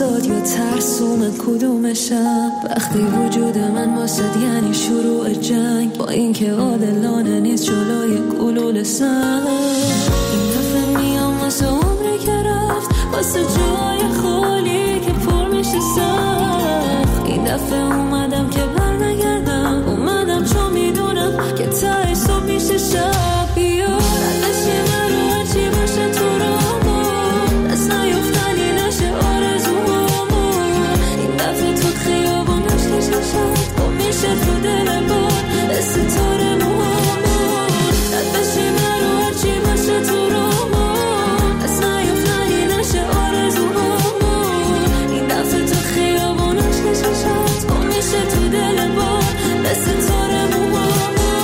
آزاد یا ترسوم کدومشم. وقتی وجود من واسد یعنی شروع جنگ، با اینکه عادلانه نیست جلوی گلوله سنگ. این دفعه میام واسه عمری که رفت، واسه جای خالی که پر میشه سخت. این دفعه اومدم که برنگردم، اومدم چون میدونم که ته صبح میشه شب. بیا ردشی من رو هرچی باشه تو رامون، دست نیفتنی نشه آرزوهامون. این دفعه تو خیابونش کشم شد گم میشه تو دل بار ستاره موهامون. ردشی من رو هرچی باشه تو رامون، دست نیفتنی نشه آرزوهامون. این دفعه تو خیابونش کشم شد گم میشه تو دل بار ستاره موهامون.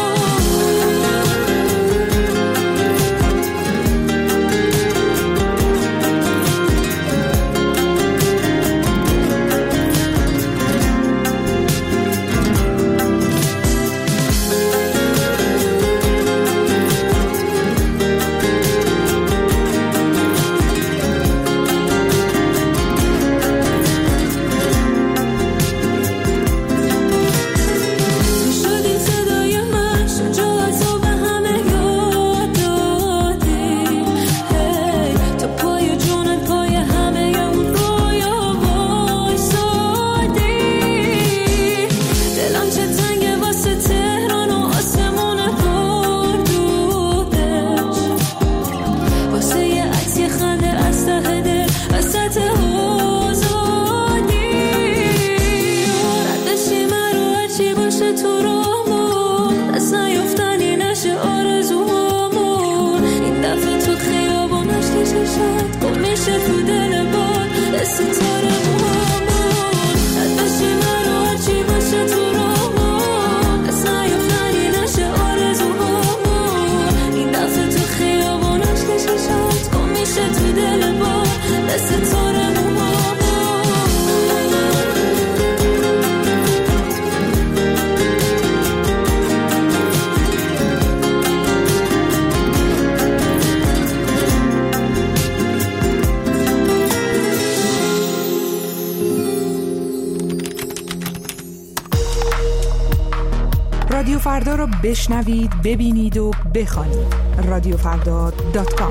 رادیو فردا رو بشنوید، ببینید و بخوانید. radiofrda.com.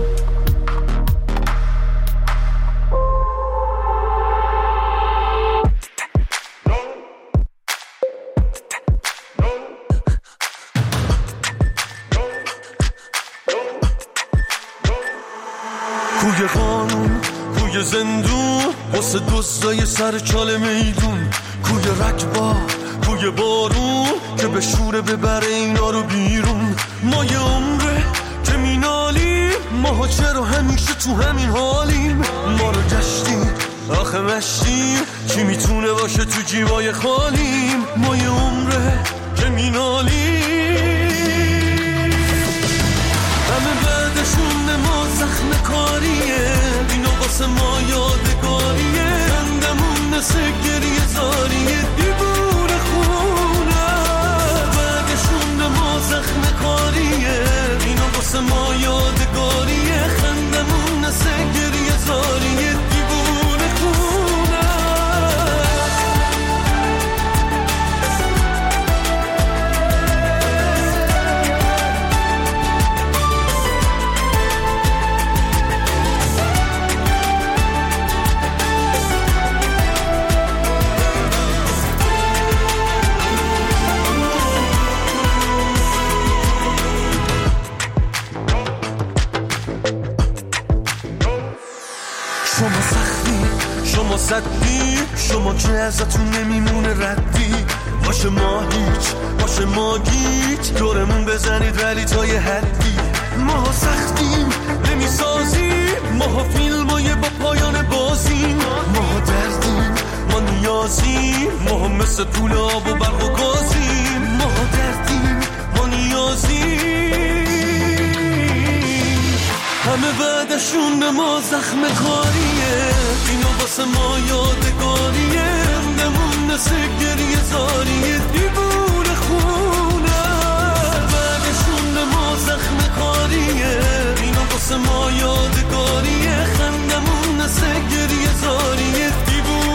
کوی قانون، کوی زندون، واسه دوستای سر چال میدون. کوی رکبا، کوی بارون که به شوره ببره اینا رو بیرون. ما یه عمره که مینالیم، ماها چرا همیشه تو همین حالیم. ما رو گشتیم آخه مشتیم، کی میتونه باشه تو جیبای خالیم. ما یه عمره که مینالیم، همه بعدشون ما زخم کاریه. اینا واسه ما یادگاریه، خندمون نسه گریه زاریه. دیوونه خونه بعدشون ما زخم کاریه. اینا واسه ما یادگاریه، خندمون نسه گریه زاریه. دیوونه خونه شما صدی، شما که ازتون نمیمونه ردی. باشه ما هیچ، باشه ما گیج، دورمون بزنید ولی تا یه حدی. ما سختیم نمیسازیم، ما فیلمای با پایان بازیم. ما دردیم، ما نیازیم، ما مثل پول آب و برق و گازیم. ما دردیم، ما نیازیم، همه بعدشون به ما زخم کاریه. اینا واسه ما یادگاریه، خندمون نسه گریه زاریه. دیوونه خونه بعدشون به ما زخم کاریه. اینا واسه ما یادگاریه، خندمون نسه گریه زاریه. دیوونه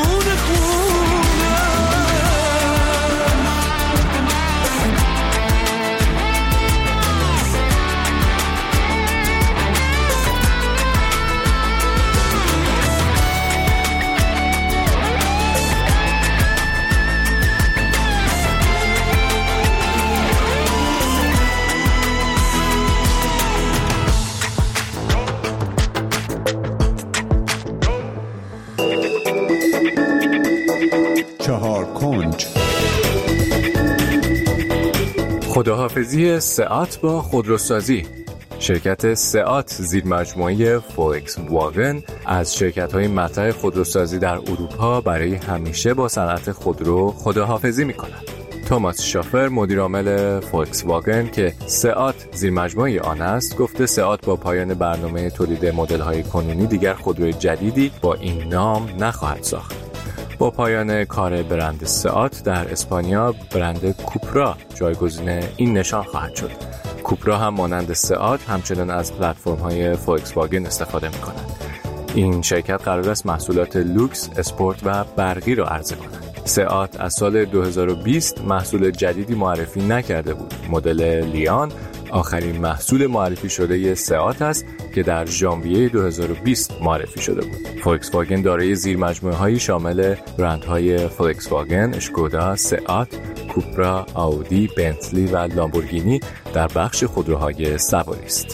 خداحافظی سئات با خودروسازی. شرکت سئات زیرمجموعه فولکس واگن از شرکت‌های مطرح خودروسازی در اروپا برای همیشه با صنعت خودرو خداحافظی می‌کند. توماس شافر مدیرعامل فولکس واگن که سئات زیرمجموعه آن است گفته سئات با پایان برنامه تولید مدل‌های کنونی دیگر خودروی جدیدی با این نام نخواهد ساخت. با پایان کار برند سئات در اسپانیا، برند کوپرا جایگزین این نشان خواهد شد. کوپرا هم مانند سئات همچنان از پلتفرم‌های فولکس واگن استفاده می‌کند. این شرکت قرار است محصولات لوکس، اسپورت و برقی را عرضه کند. سئات از سال 2020 محصول جدیدی معرفی نکرده بود. مدل لیان آخرین محصول معرفی شده سئات است که در ژانویه 2020 معرفی شده بود. فولکس واگن دارای زیرمجموعه‌هایی شامل برندهای فولکس واگن، اشکودا، سئات، کوپرا، آودی، بنتلی و لامبورگینی در بخش خودروهای سواری است.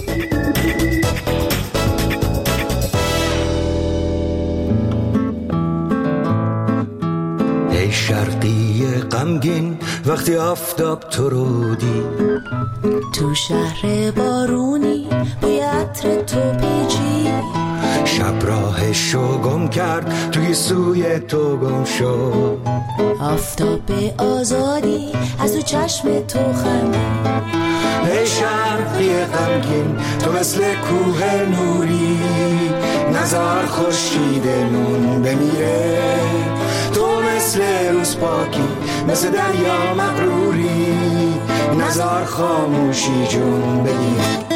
ای شرقی غمگین وقتی آفتاب تو رو دید، تو شهر بارونی بوی عطر تو پیچی، شب راهشو گم کرد توی سوی تو گم شد، آفتاب آزادی از تو چشم تو خندید. ای شرقی غمگین تو مثل کوه نوری، نزار خورشیدمون بمیره، تو مثل روز پاکی مثل دریا مغروری، نزار خاموشی جون بگیره.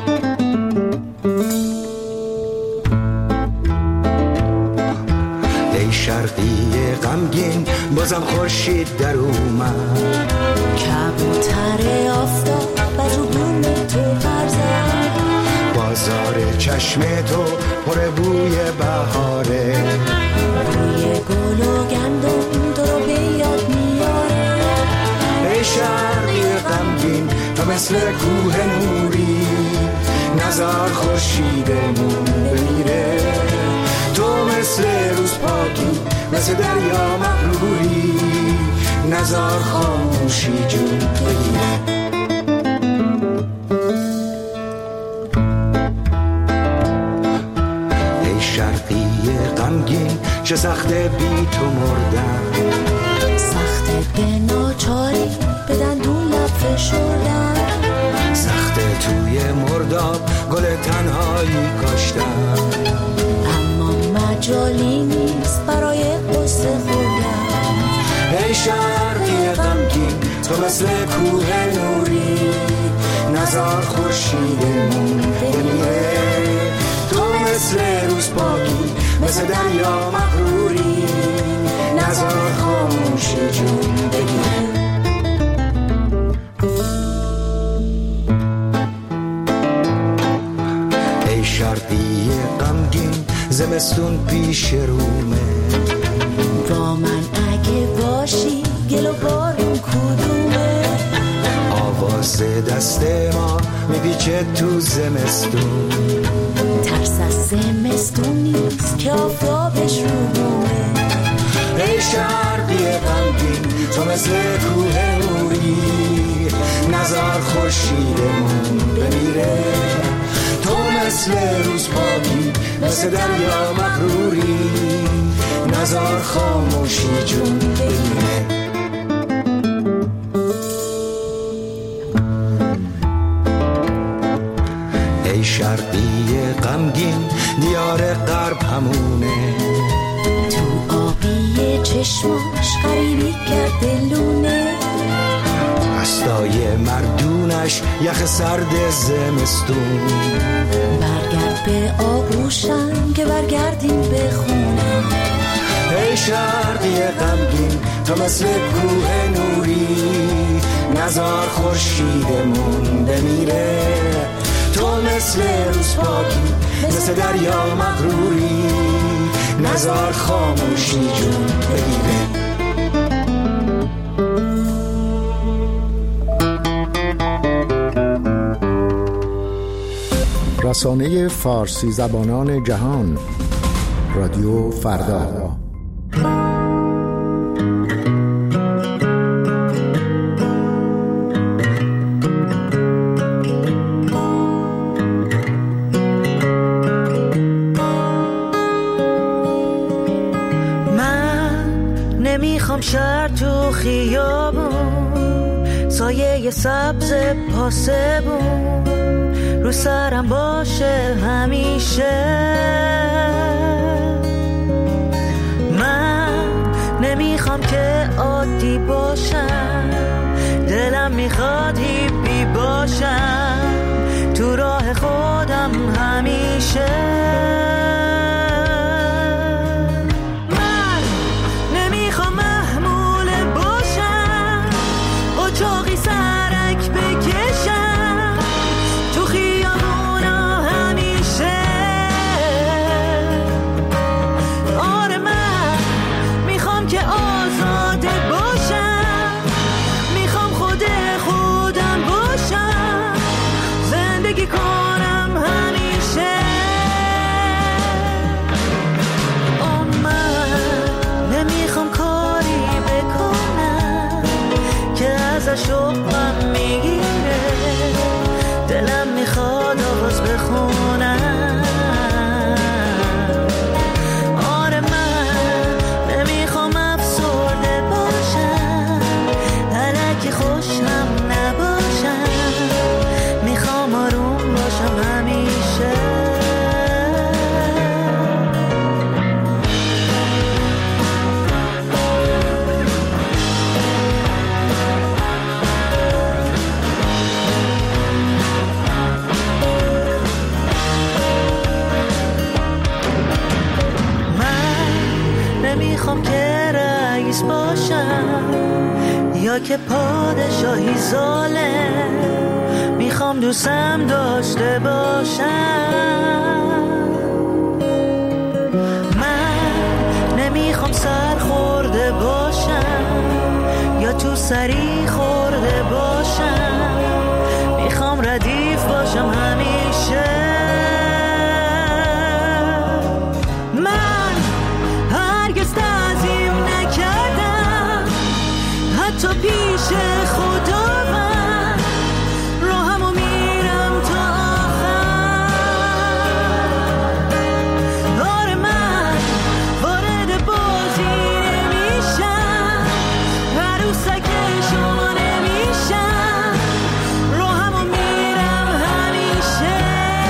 ای شرقی غمگین بازم خورشید در اومد، کبوتر آفتاب و تو بوم تو پرزد، بازار چشم تو پر بوی بهاره، بوی گل و گندم تو رو به یاد میاره. ای شرقی غمگین تو مثل کوه نوری، نزار خورشیدمون بمیره، تو مثل روز پاکی مثل دریا مغروری، نزار خاموشی جون بگیره. ای شرقی غمگین چه سخته بی تو مردن، سخته به ناچاری به دندون لب فشردن، سخته توی مرداب گل تنهایی کاشتن، اما مجالی نیست برای قصه خوردن. ای شرقی غمگین تو مثل کوه نوری، نزار خورشیدمون بمیره، تو مثل روز پاکی مثل دریا مغروری، نزار خاموشی جون بگیره. ای شرقی غمگین زمستون پیش رومه، با من اگه باشی گل و بارون کدومه، آواز دست ما میپیچه تو زمستون، ترس از زمستون نیست که آفتابش رو بومه. ای شرقی غمگین تو مثل کوه نوری، نزار خورشیدمون بمیره، تو مثل روز پاکی مثل دریا مغروری، نزار خاموشی جون بگیره. ای شرقی غمگین دیار غرب همونه، تو آبی چشماش غریبی کرده لونه، دستای مردونش یخ سرد زمستون، برگرد به آغوشم که برگردیم به خونه. ای شرقی غمگین تو مثل کوه نوری، نزار خورشیدمون بمیره، تو مثل روز پاکی مثل دریا مغروری، نزار خاموشی جون بگیره. رسانه فارسی زبانان جهان، رادیو فردا. پرده سبز پاسبون رو سرم باشه همیشه. من نمیخوام که عادی باشم، دلم میخواد هیپی باشم تو راه خودم همیشه. من نمیخوام محمول باشم، قاچاقی سرک بکشم تو خیابونا همیشه. آره من میخوام که آزاده باشم، میخوام خودم باشم، زندگی کنم همیشه. من نمیخوام کاری بکنم که ازش عقبم میگیره، دلم میخواد آواز بخونم. آره من نمیخوام افسرده باشم، الکی خوشم نباشم، میخوام آروم باشم همیشه. نمیخوام که رئیس باشم یا که پادشاهی ظالم، میخوام دوستم داشته باشم. من نمیخوام سر خورده باشم یا تو سری خورده باشم، میخوام ردیف باشم همیشه. تو پیش خدا من راهمو میرم تا آخر. آره من وارد بازی نمیشم، عروسک شما نمیشم، راهمو میرم همیشه.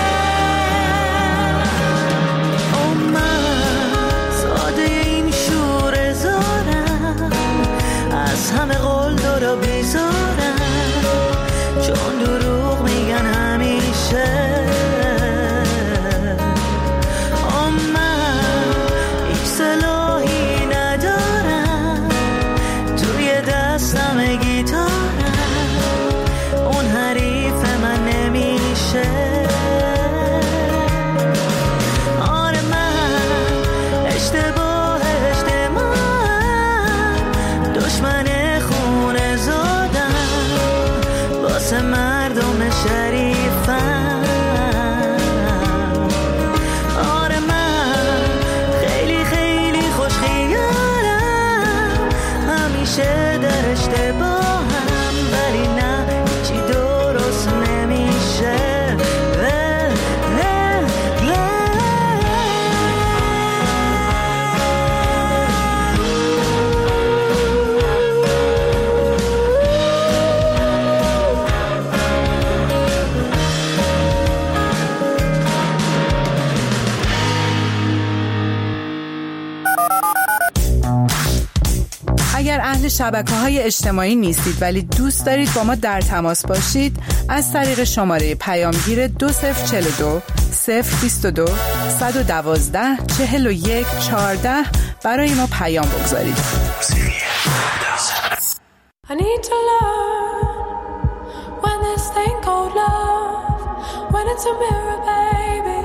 من ساده این شور زارم، از همه قول دارا بیزارم، چون دروغ میگن همیشه. من هیچ سلاحی ندارم، توی دستم گیتارم، اون حریف من نمیشه. آره من اشتباه دشمن خونه زادم واسه مردم شریفم. آره من خیلی خیلی خوش خیالم، همیشه در اشتباهم، ولی نه هیچی درست نمیشه. اگر اهل شبکه‌های اجتماعی نیستید ولی دوست دارید با ما در تماس باشید، از طریق شماره پیامگیر 2042 022 112 41 14 برای ما پیام بگذارید. I need to learn when this thing called love, when it's a mirror, baby.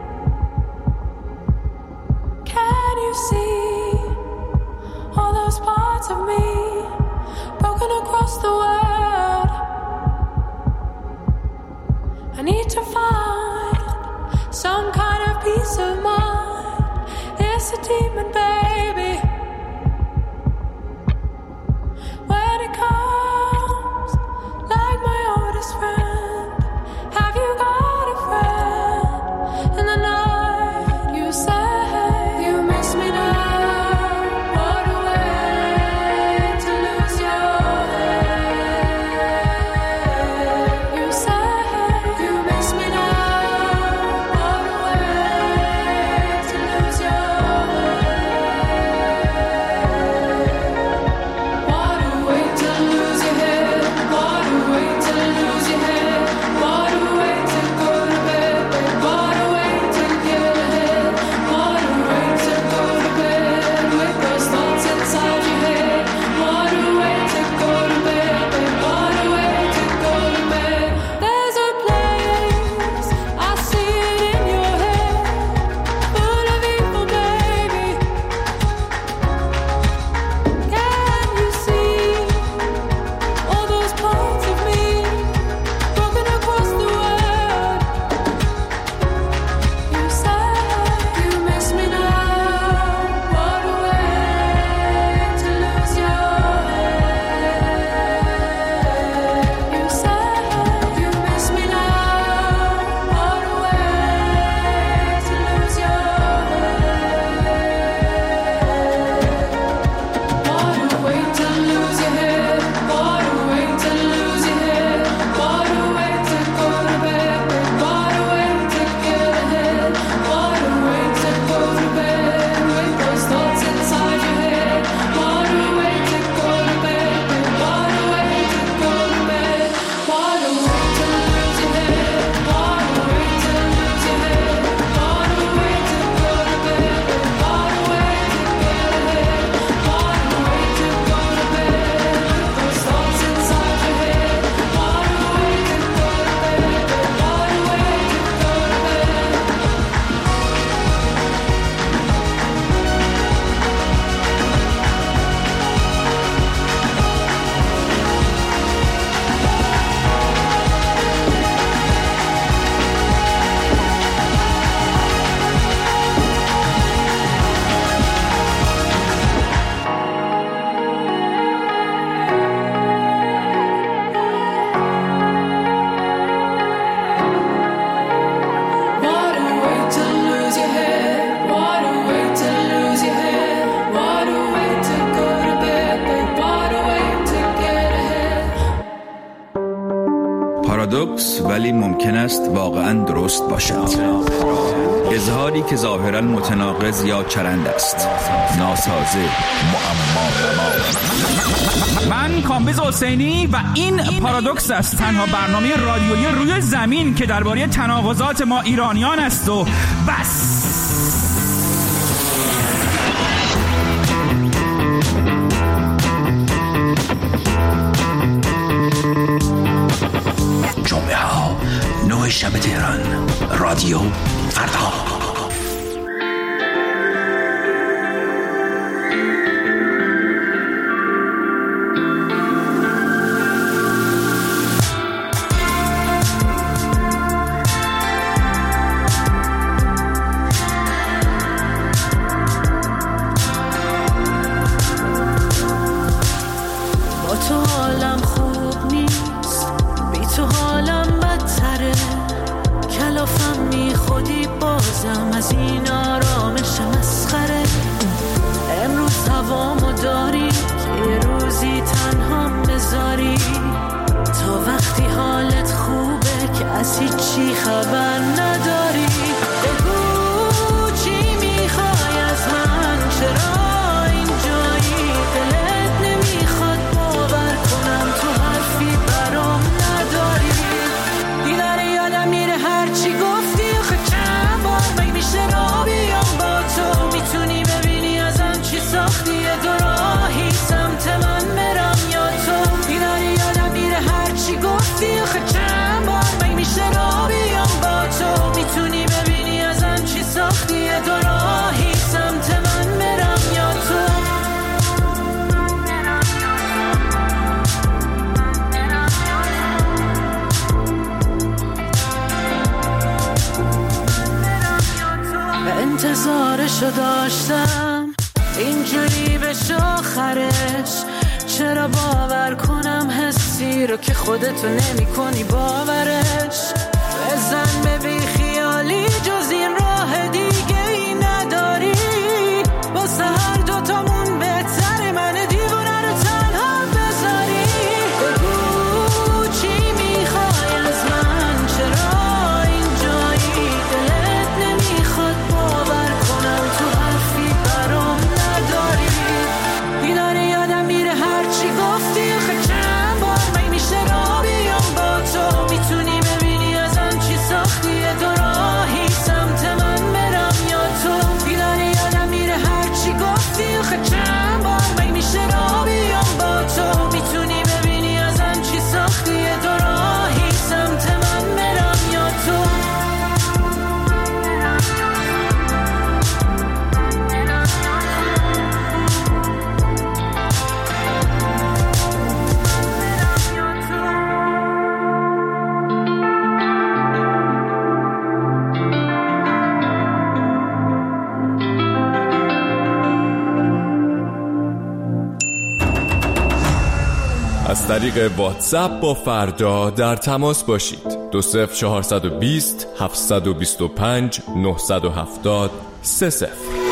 Can you see all those parts of me broken across the world? I need to find some kind of peace of mind. It's a demon, baby. When it comes like my oldest friend, have you got a friend? In the night you say you miss me now. What a way to lose your head. پارادوکس ولی ممکن است واقعا درست باشد. اظهاری که ظاهرا متناقض یا چرند است، ناسازه، معما. من کامبیز حسینی و این پارادوکس است، تنها برنامه رادیویی روی زمین که درباره تناقضات ما ایرانیان است و بس. جمعه ها 9 شب تهران، رادیو فردا. از این آرامش مسخره امروز هوامو داری که یه روزی تنها بذاری تا وقتی حالت خوبه که از هیچی خبر نداری. بگو چی میخوای از من، چرا اینجایی، دلت نمیخواد باور کنم تو حرفی برام نداری. دیداره یادم میره هرچی گفتی آخه چند بار مگه میشه را بیام با تو، میتونی ببینی ازم چی ساختی دو راهی سمت من برم یا تو. دیداره یادم میره هرچی گفتی آخه چند بار مگه میشه را بیام با تو، میتونی ببینی ازم چی ساختی دو راهی سمت من برم یا تو. انتظارشو داشتم اینجوری بشه آخرش، چرا باور کنم حسی رو که خودتو نمی کنی باورش. بزن به بی خیالی جز این راه دیگه ای نداری، واسه هر دوتامون بهتره من دیوونه رو تنها بذاری. بگو چی میخوای از من، چرا اینجایی، دلت نمیخواد باور کنم تو حرفی برام نداری. دیداره یادم میره هرچی گفتی آخه چند بار مگه میشه را بیام با تو، میتونی ببینی ازم چی ساختی دو راهی سمت من برم یا تو. دیداره یادم میره هرچی گفتی آخه چند بار مگه میشه را بیام با تو، میتونی ببینی ازم چی ساختی دو راهی سمت من برم یا تو. از طریق واتساپ با فردا در تماس باشید. 20420 725 970 30.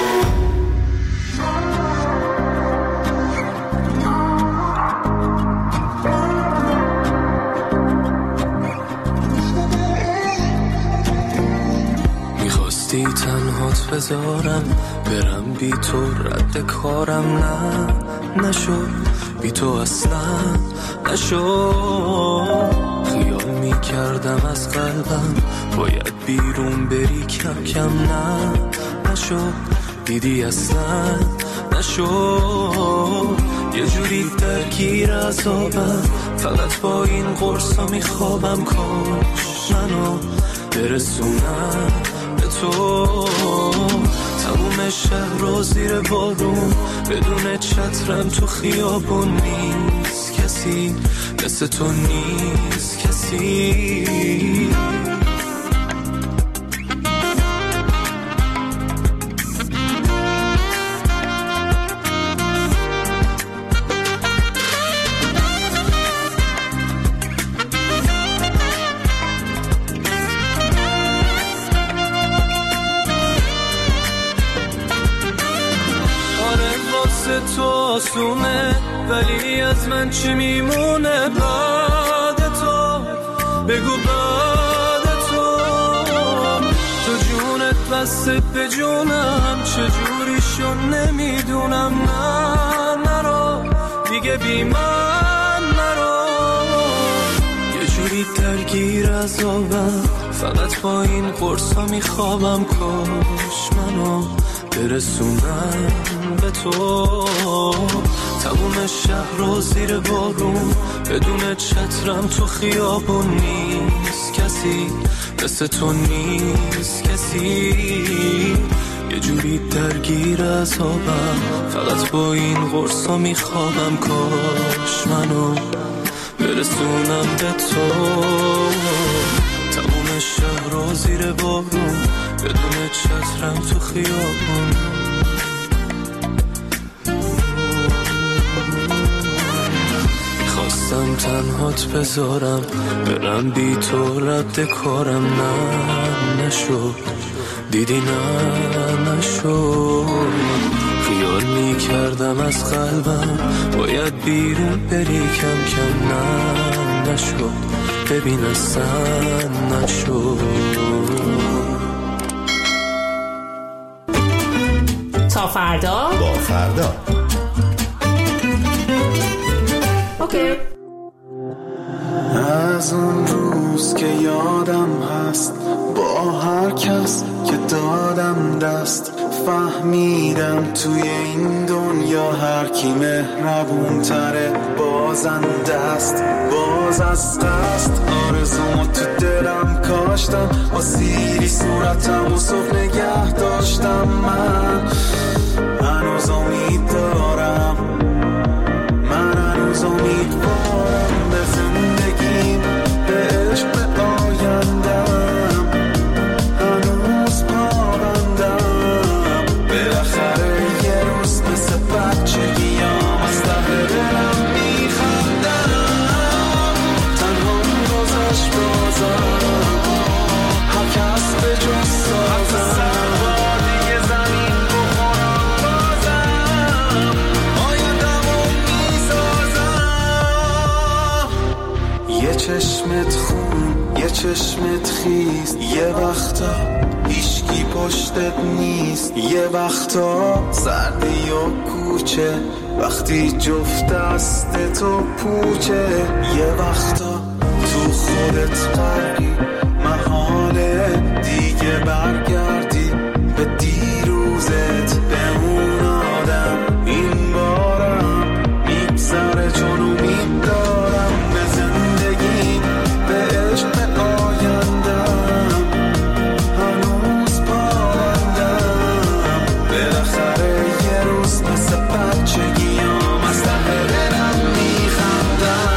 میخواستی تنهات بذارم برم بی تو، رد کارم نشد بی تو اصلا نشد. خیال میکردم از قلبم باید بیرون بری کم کم، نشد دیدی اصلا نشد. یه جوری درگیر عذابم فقط با این قرصا میخوابم، کاش منو برسونم به تو. تموم شهر رو زیر بارون بدون چترم تو خیابون، نیست کسی مثل تو، نیست کسی. تو آسونه ولی از من چی میمونه بعد تو، بگو بعد تو جونت بسته به جونم چجوری شو نمیدونم. نه نرو دیگه بی من نرو، یه جوری درگیر عذابم فقط با این قرصا میخوابم. کاش منو برسونم به تو، تموم شهر رو زیر بارون بدون چترم تو خیابون. نیست کسی مثل تو، نیست کسی، یه جوری درگیر عذابم فقط با این قرصا میخوابم. کاش منو برسونم به تو، تموم شهر رو زیر بارون بدون چترم تو خیابون. خواستم تنهات بذارم برم بی تو رد کارم. نه نشد دیدی، نه نشد. خیال میکردم از قلبم باید بیرون بری کم کم. نه نشد ببین اصلا نشد. تا فردا با فردا. اوکی. از اون روز که یادم هست با هر کس که دادم دست، فهمیدم توی این دنیا هر کی مهربون تره بازنده است. باز از قصد آرزومو تو دلم کاشتم، با سیری صورتم و صبح نگه داشتم. من هنوز امید دارم، من هنوز امیدوارم به زندگیم، به عشق، به آیندم. هنوز پابندم، بالاخره یه روز مثل بچگیام از ته دلم میخندم. تنها گذشت بازم، هر کس به جز سازم. دیگه زمین بخورم بازم، آیندمو میسازم. یه چشمت خون، یه چشمت خیز، یه وقتا هیچکی پشتت نیست. یه وقتا سردی و کوچه وقتی جفت دست تو پوچه. یه وقتا تو خودت غرقی، محاله دیگه برگردی به دیروزت، به اون آدم. این بارم میگذره چون امید دارم به زندگیم، به عشق، به آیندم. هنوز پابندم، بالاخره یه روز مثل بچگیام از ته دلم میخندم.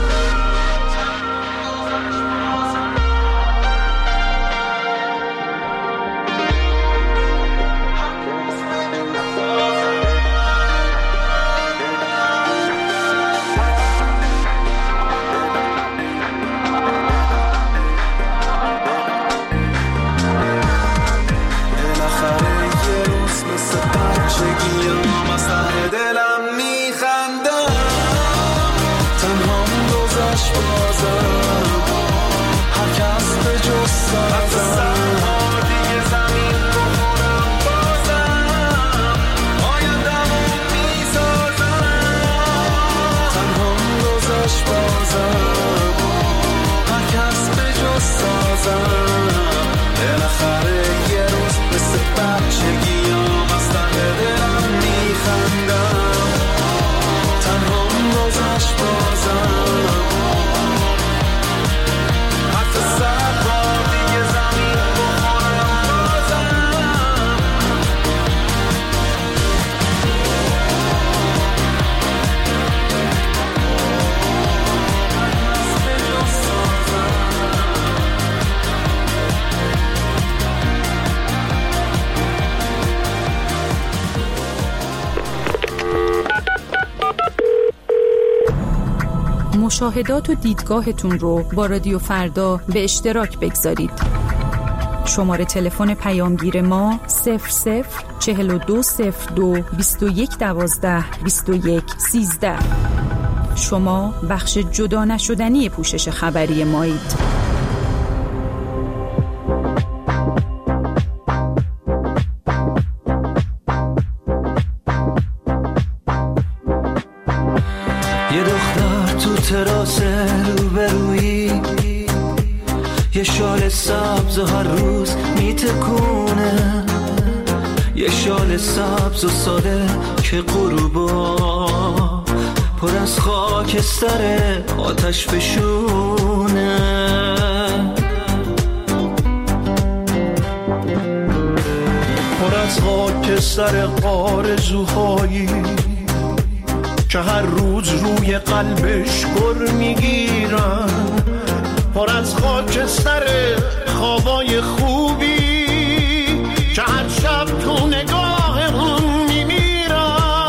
مشاهدات و دیدگاهتون رو با رادیو فردا به اشتراک بگذارید. شماره تلفن پیامگیر ما 00420221122113. شما بخش جدا نشدنی پوشش خبری مایید. یه دختر تو تراس روبرویی، یه شال سبز و هر روز میتکونه، یه شال سبز و ساده که غروبا پر از خاکستر آتش فشونه. پر از خاکستر آرزوهایی که هر روز روی قلبش گر میگیرن، پر از خاکستر خوابای خوبی که هر شب تو نگاهمون میمیرن.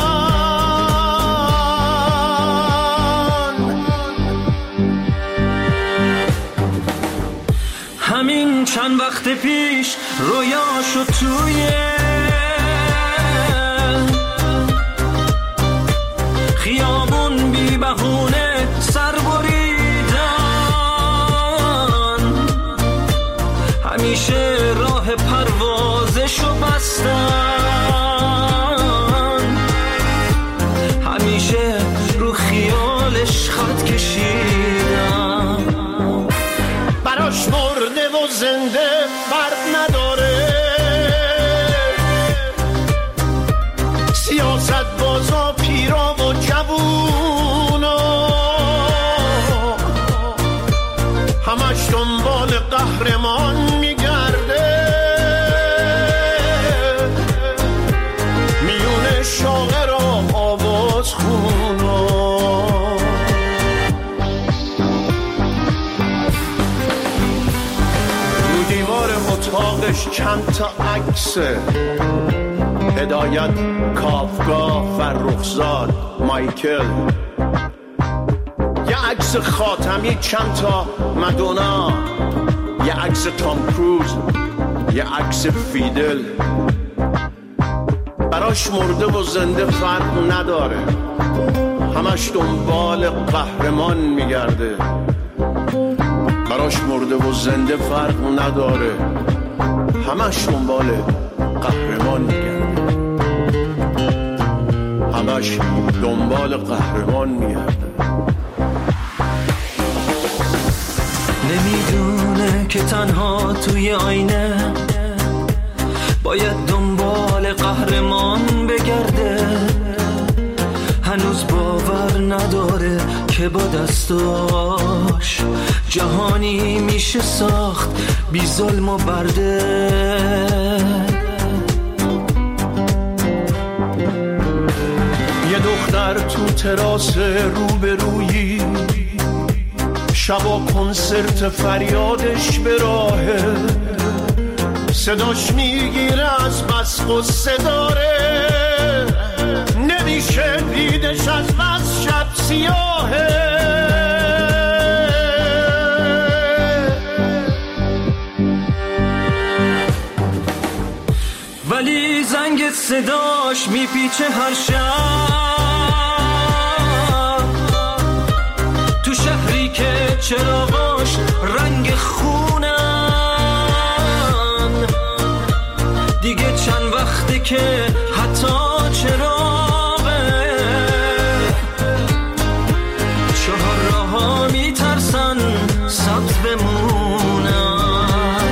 همین چند وقت پیش رویاشو توی خیابون بی بهونه سر بریدن، همیشه راه پروازشو بستن، همیشه رو خیالش خط کشیدن. براش مرده و زنده فرق نداره، سیاست بازا پیرا و جوونا همش دنبال قهرمان میگرده، میونه شاعرها آواز خونا. رو دیوار اتاقش چند تا عکسه، هدایت، کافکا، فرخزاد، مایکل، یه عکس خاتمی، چند تا مدونا، یه عکس تام کروز، یه عکس فیدل. براش مرده و زنده فرق نداره، همش دنبال قهرمان میگرده. براش مرده و زنده فرق نداره، همش دنبال قهرمان میگرده، همش دنبال قهرمان میگرده. نمیدونه که تنها توی آینه باید دنبال قهرمان بگرده، هنوز باور نداره که با دستاش جهانی میشه ساخت بی ظلم و برده. یه دختر تو تراس روبرویی، شبا کنسرت فریادش به راهه، صداش میگیره از بس غصه داره، نمیشه دیدش از بس شب سیاهه. ولی زنگ صداش میپیچه هر شب، تو شهری که چراغاش رنگ خونن، دیگه چند وقته که حتی چراغه چهار راه‌ها میترسن سبز بمونن.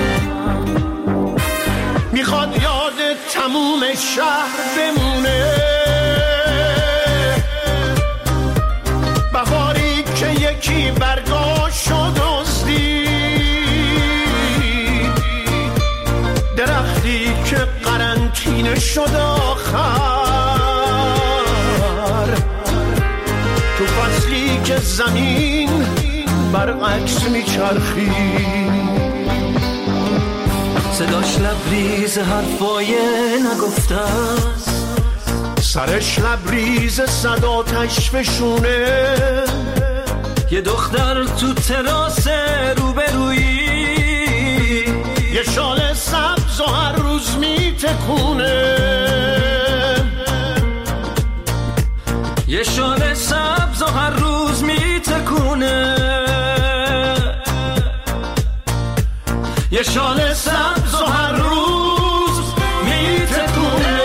میخواد یاد تموم شهر بمونه، بهاری که یکی برگاشو دزدید، درختی که قرنطینه شد آخر، تو فصلی که زمین برعکس میچرخید. صداش لبریز حرفای نگفته است، سرش لبریز صداتش فشونه. یه دختر تو تراس روبرویی، یه شال سبز و هر روز میتکونه، یه شال سبز و هر روز یه شال سبز و هر روز میتکونه.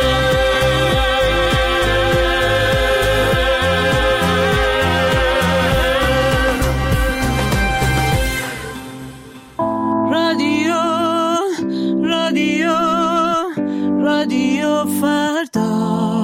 رادیو فردا.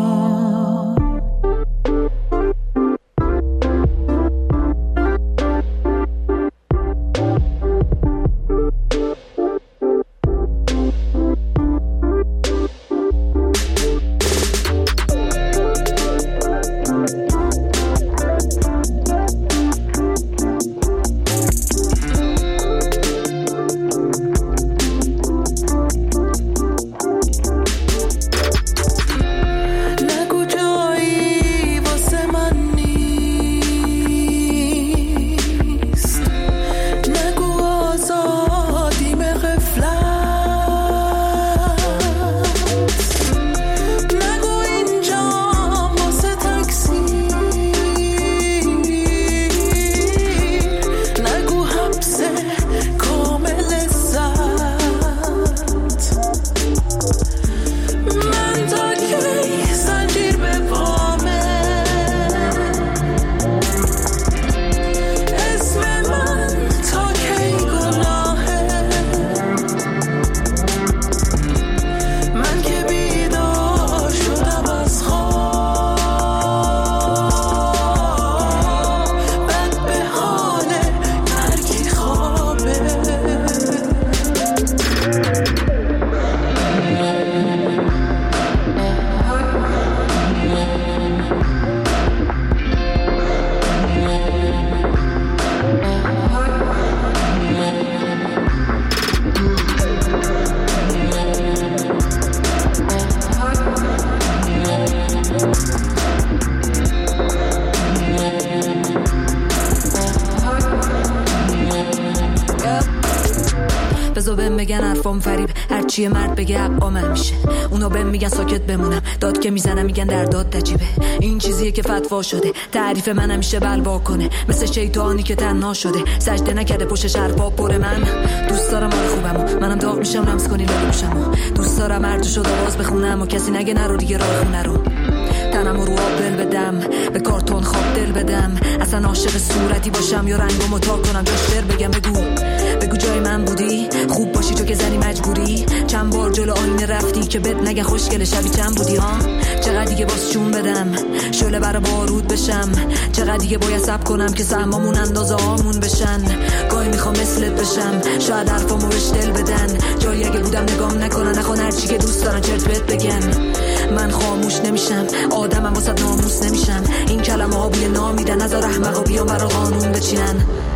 بگن حرفام فریب، هرچی مرد بگه حقا من میشه. اونا بهم میگن ساکت بمونم، داد که میزنم میگن در داد عجیبه. این چیزیه که فتوا شده، تعریف من همیشه بلوا کنه. مثل شیطانی که تنها شده، سجده نکرده پشتش حرفا پر. من دوست دارم حال خوبمو، منم داغ میشم لمس کنی لالو بوشمو. دوست دارم هر جو شد آواز بخونم و کسی نگه نرو دیگه راه خونه رو. تنمو رو آب دل بدم، به کارتون خواب دل بدم. اصلا عاشق صورتی باشم یا رنگمو تا کنم جشتر بگم. بگو جای من بودی، خوب باشی تو که زنی مجبوری. چند بار جلو آینه رفتی که بد نگه خوشگل شبی چند بودی ها. چقدر دیگه باز چون بدم، شعله برا بارود بشم. چقدر دیگه باید صبر کنم که سهمامون اندازه هامون بشن. گاهی میخوام مثلت بشم، شاید حرفامو بهش دل بدن. جایی اگه بودم نگام نکنن، نخوان هرچی که دوست دارن چرت بهت بگن. من خاموش نمیشم، آدمم واسه ناموس نمیشم. این کلمه ها بوی نامیدن، نذار احمقا بیان برا قانون بچینن.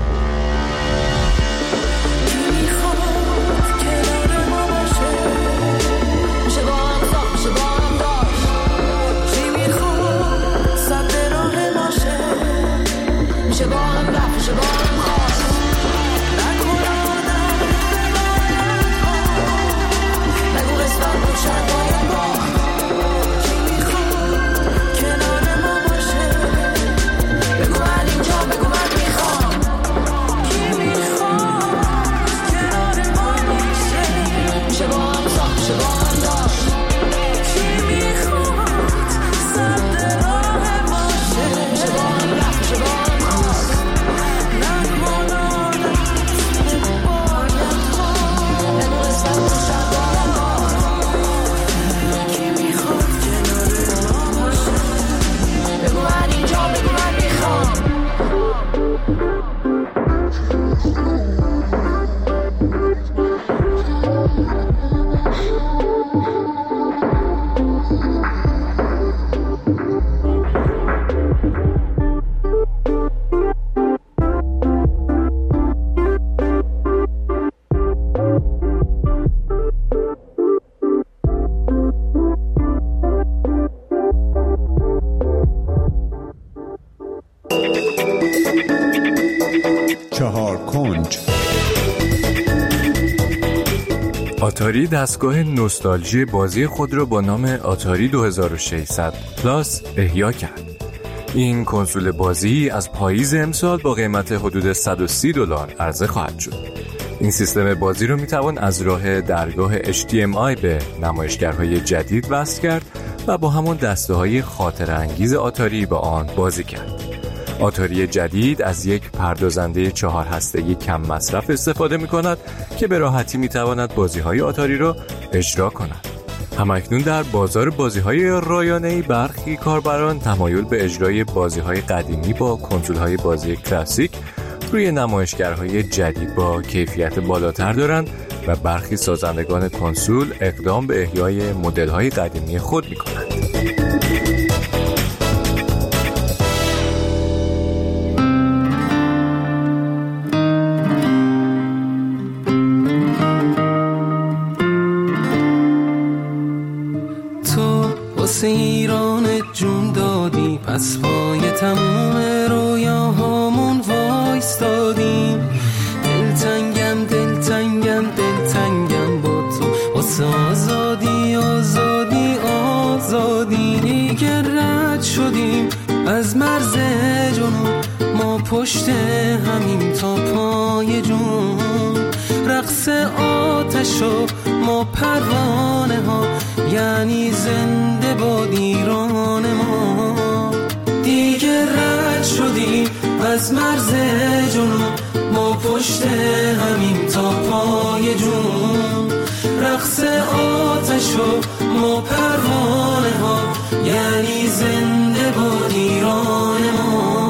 آتاری دستگاه نوستالژی بازی خود را با نام آتاری 2600 پلاس احیا کرد. این کنسول بازی از پاییز امسال با قیمت حدود $130 عرضه خواهد شد. این سیستم بازی رو میتوان از راه درگاه HDMI به نمایشگرهای جدید وصل کرد و با همون دسته‌های خاطرانگیز آتاری با آن بازی کرد. آتاری جدید از یک پردازنده 4 هسته‌ای کم مصرف استفاده می‌کند که به راحتی می‌تواند بازی‌های آتاری را اجرا کند. همکنون در بازار بازی‌های رایانه‌ای برخی کاربران تمایل به اجرای بازی‌های قدیمی با کنسول‌های بازی کلاسیک روی نمایشگرهای جدید با کیفیت بالاتر دارند و برخی سازندگان کنسول اقدام به احیای مدل‌های قدیمی خود می‌کنند. ایران جون دادی، پس پای تموم رویاهامون وایستادیم. دلتنگم دلتنگم دلتنگم با تو، واسه آزادی آزادی آزادی. دیگه رد شدیم از مرز جنون، ما پشت همین تا پای جون. رقص آتش و ما پروانه ها، یعنی زنده باد ایران ما. دیگه رد شدیم از مرز جنون، ما پشت همین تا پای جون. رقص آتش و ما پروانه ها، یعنی زنده باد ایران ما.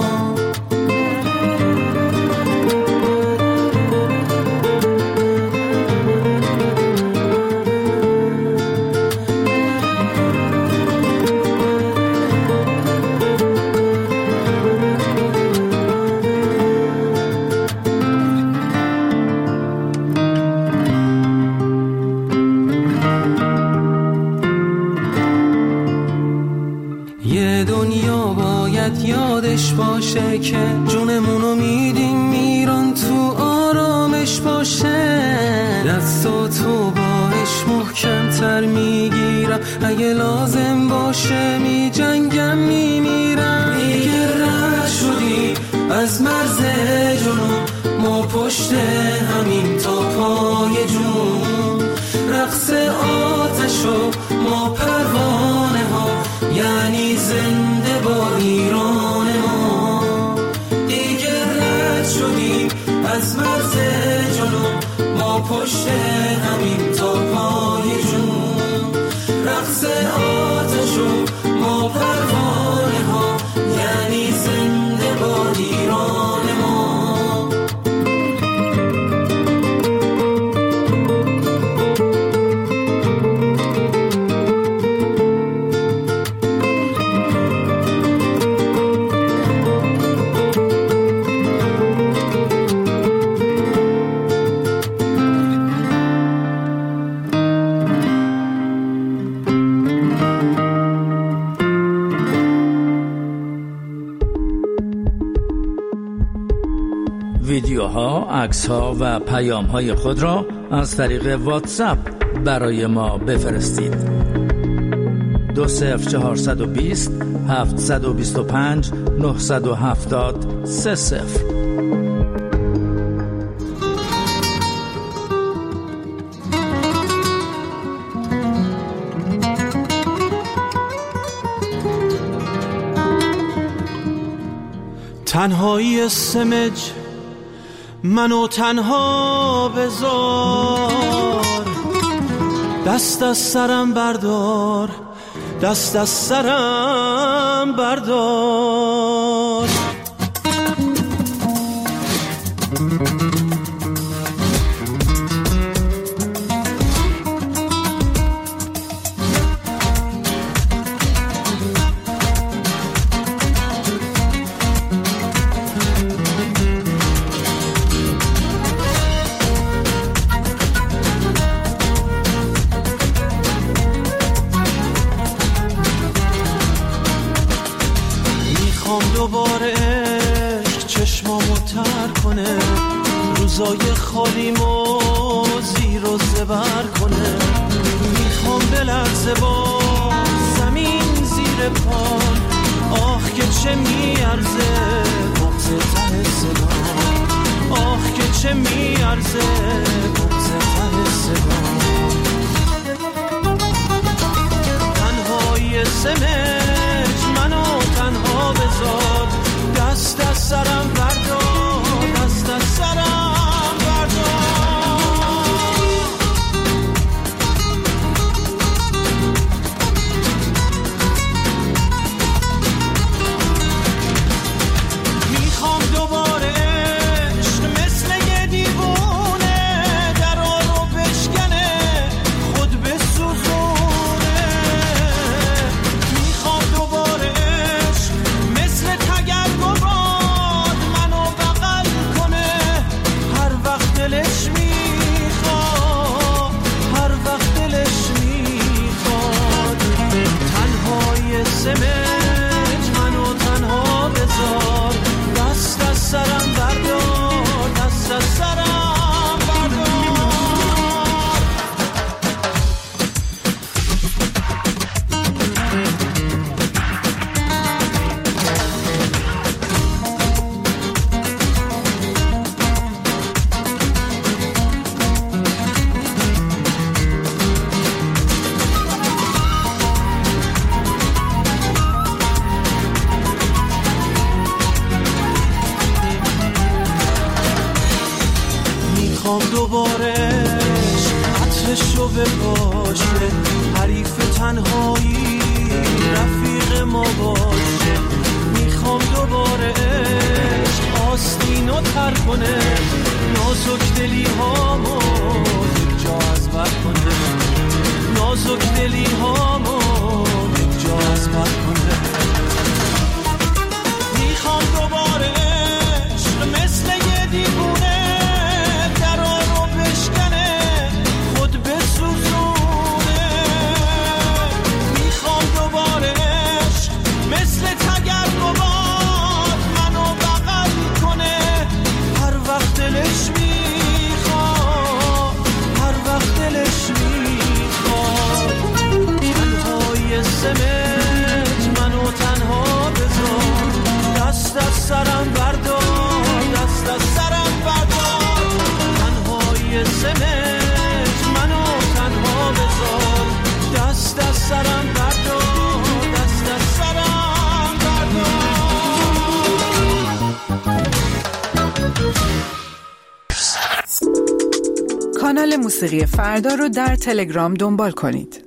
یادش باشه که جونمونو میدیم ایران تو آرامش باشه. دستاتو باش محکم تر میگیرم، اگه لازم باشه میجنگم میمیرم. دیگه رد شدی از مرز جنون، ما پشت همین تا پای جون. رقص آتش و ما پروانه ها، یعنی زنده با ایران ما. دیگه رد شدیم از مرز جنون، ما پشت همین تا پای جون. رقص آتش و ما پروانه ها، یعنی زنده با ایران ما. ویدیوها، عکس‌ها و پیام‌های خود را از طریق واتساپ برای ما بفرستید. 20420 725 970 30. تنهایی سمج منو تنها بذار، دست از سرم بردار، دست از سرم بردار. دوباره عشق چشمامو تر کنه، روزای خالیمو زیر و زبر کنه. میخوام بلرزه با زمین زیر پام، آخ که چه میارزه بغض ته صدام، آخ که چه میارزه مرز بغض ته صدا. تنهای سمج منو تنها بذار، دست از سرم بردار، دست از سرم بردار. میخوام دوباره عشق مثل یه دیوونه درا رو بشکنه خود بسوزونه. میخوام دوباره عشق مثل تگرگ و باد منو بغل کنه هر وقت دلش میخواد، هر وقت دلش میخواد. تنهای سمج منو تنها بذار، دست از سرم بردار، دست از سرم بردار. میخوام دوباره عطرش رو بپاشه، حریف تنهایی رفیق ما باشه. میخوام دوباره عشق آستینو تر کنه، نازک دلی هامو یک جا از بر کنه، نازک دلی هامو یک جا از بر کنه. میخوام دوباره عشق مثل یه دیوونه درا رو بشکنه خود بسوزونه. میخوام دوباره عشق مثل تگرگ و باد منو بغل کنه هر وقت دلش میخواد، هر وقت دلش میخواد. تنهای سمج منو تنها بذار، دست از سرم بردار، دست از سرم بردار. تنهای سمج منو تنها بذار، دست از سرم بردار، دست از سرم بردار. کانال موسیقی فردا رو در تلگرام دنبال کنید.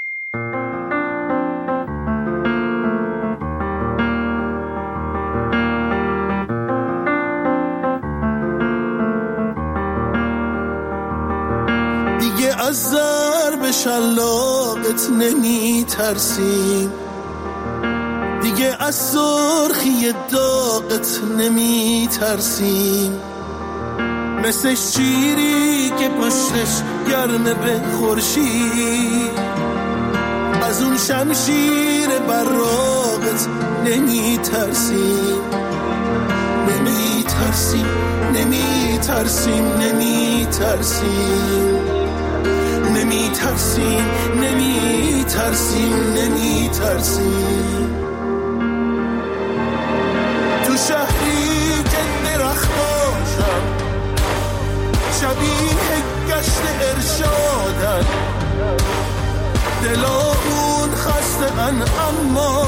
دیگه از ضرب شلاقت نمی ترسیم، دیگه از سرخی داغت نمی ترسیم. مثل شیری که پشتش گرمه به خورشید، از اون شمشیر براقت نمی ترسیم، نمی ترسیم، نمی ترسیم، نمی ترسیم، نمی ترسیم، نمی ترسیم، نمی ترسیم. تو شهری که درخت باشم، شبیه گشت ارشادن، دلامون خسته‌ان اما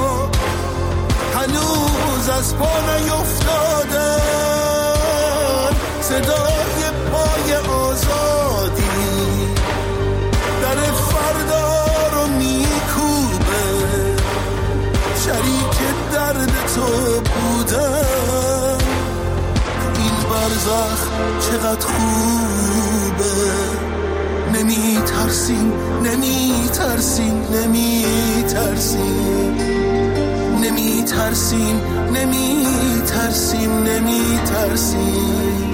هنوز از پا نیفتادن. صدای پای آزادی در فردا رو میکوبه، شریک درد تو بودن این برزخ چقدر خوبه. نمی ترسیم، نمی ترسیم، نمی ترسیم، نمی ترسیم، نمی ترسیم، نمی ترسیم.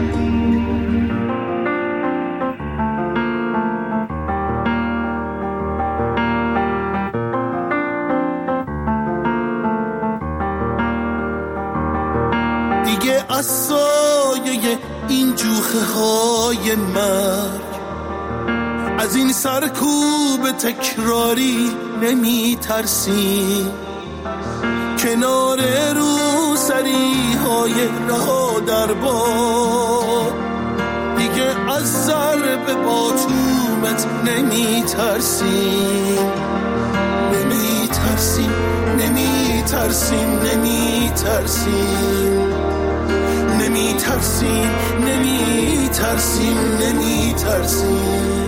دیگه از سایه این جوخه های مرگ، از این سرکوب تکراری نمی ترسیم. کنار رو سری های رها در باد دیگه از ضرب باتومت نمیترسیم نمیترسیم نمیترسیم نمیترسیم نمیترسیم نمیترسیم نمیترسیم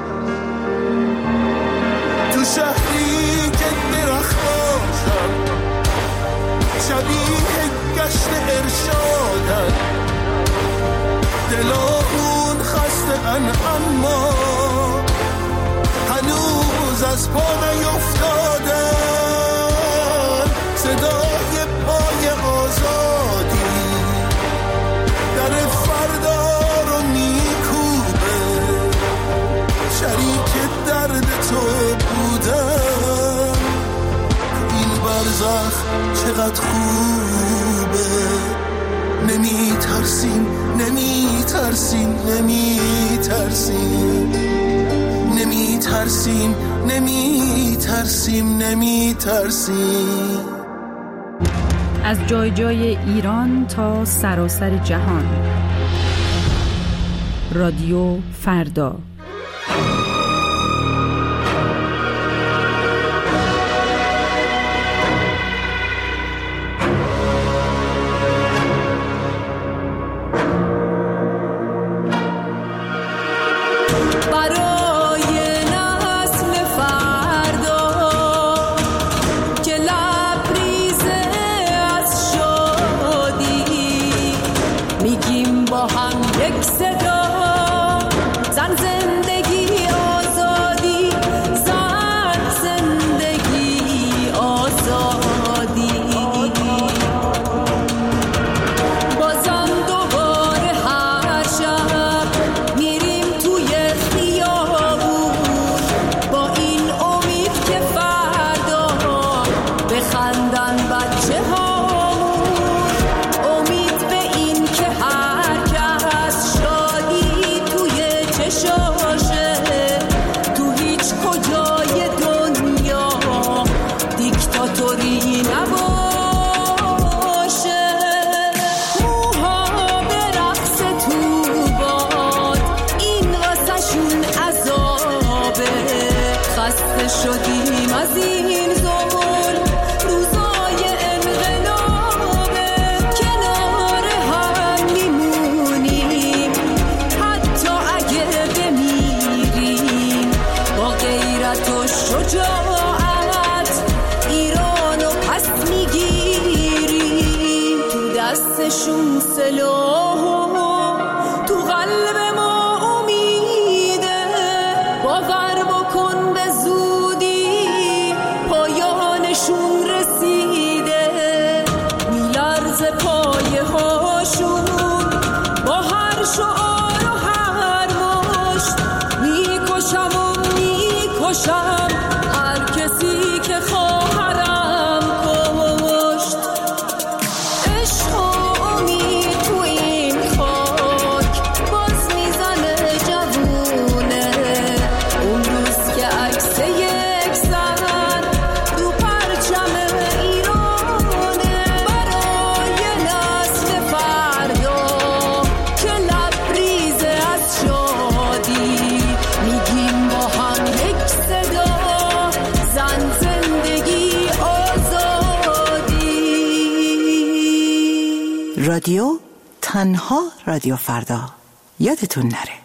تو شهری که درختاشم شبیه گشت ارشادن دلامون خسته اما هنوز از پا نیفتادن صدای پای آزادی در فردا رو میکوبه شریک درد تو بودم این برزخ چقدر خوبه نمیترسیم نمیترسیم نمیترسیم نمیترسیم نمیترسیم نمیترسیم از جای جای ایران تا سراسر جهان. رادیو فردا. شدیم از این زمان روزای انقلابه کنار هم میمونیم حتی اگه بمیریم با غیرت و شجاعت ایرانو پس میگیریم تو دستشون سلاح تو قلب ما امیده باور بکن به زودی پایانشون رسیده میلرزه پایه هاشون با هر شعار و هر مشت میکشم و میکشم هر کسی که خواهرم کشت عشق و امید تو این خاک باز میزنه جوونه اون روز که عکس یک زن رو پرچم ایرانه برای نسل فردا که لبریزه از شادی میگیم با هم یک صدا زن زندگی آزادی. رادیو تنها رادیو فردا یادتون نره.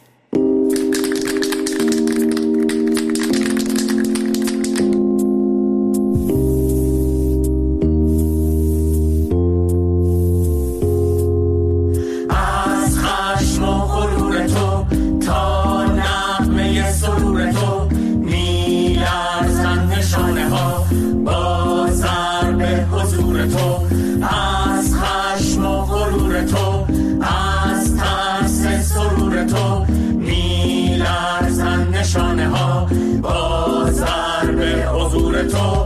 از خشم و غرور تو تا نغمه سرور تو میلرزن نشانه ها با ضرب حضور تو از خشم و غرور تو از ترس سرور تو میلرزن نشانه ها با ضرب حضور تو